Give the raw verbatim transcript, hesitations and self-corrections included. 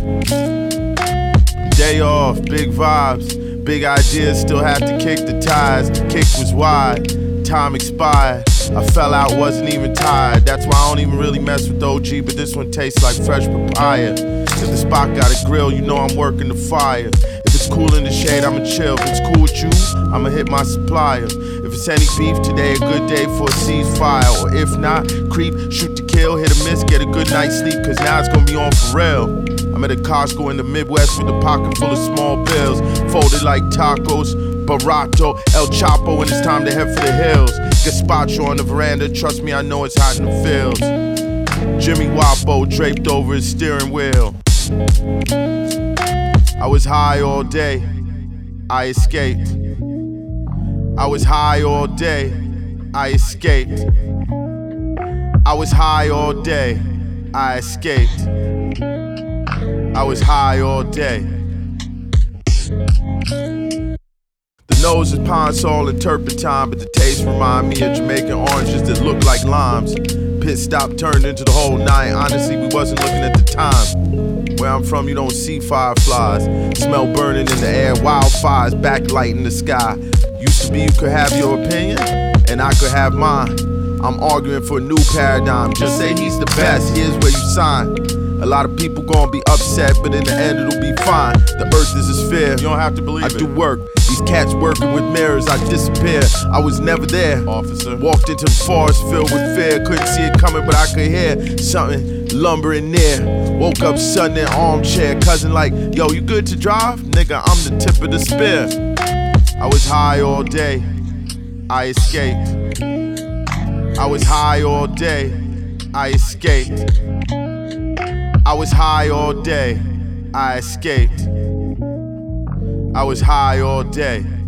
Day off, big vibes, big ideas, still have to kick the tires. Kick was wide, time expired. I fell out, wasn't even tired. That's why I don't even really mess with O G, but this one tastes like fresh papaya. If the spot got a grill, you know I'm working the fire. If it's cool in the shade, I'ma chill. If it's cool with you, I'ma hit my supplier. If it's any beef, today a good day for a ceasefire. Or if not, creep, shoot to kill, hit or miss, get a good night's sleep, cause now it's gonna be on for real. I'm at a Costco in the Midwest with a pocket full of small bills, folded like tacos, Barato, El Chapo, and it's time to head for the hills. Gazpacho on the veranda, trust me, I know it's hot in the fields. Jimmy Wapo draped over his steering wheel. I was high all day, I escaped. I was high all day, I escaped. I was high all day, I escaped. I was high all day. The nose is Pine Sol and turpentine, but the taste remind me of Jamaican oranges that look like limes. Pit stop turned into the whole night. Honestly, we wasn't looking at the time. Where I'm from, you don't see fireflies. Smell burning in the air, wildfires, backlight in the sky. Used to be you could have your opinion, and I could have mine. I'm arguing for a new paradigm. Just say he's the best, here's where you sign. A lot of people gonna be upset, but in the end it'll be fine. The earth is a sphere. You don't have to believe I it. I do work. These cats working with mirrors, I disappear. I was never there. Officer. Walked into the forest filled with fear. Couldn't see it coming, but I could hear something lumbering near. Woke up sudden in armchair. Cousin like, yo, you good to drive? Nigga, I'm the tip of the spear. I was high all day. I escaped. I was high all day. I escaped. I was high all day, I escaped. I was high all day.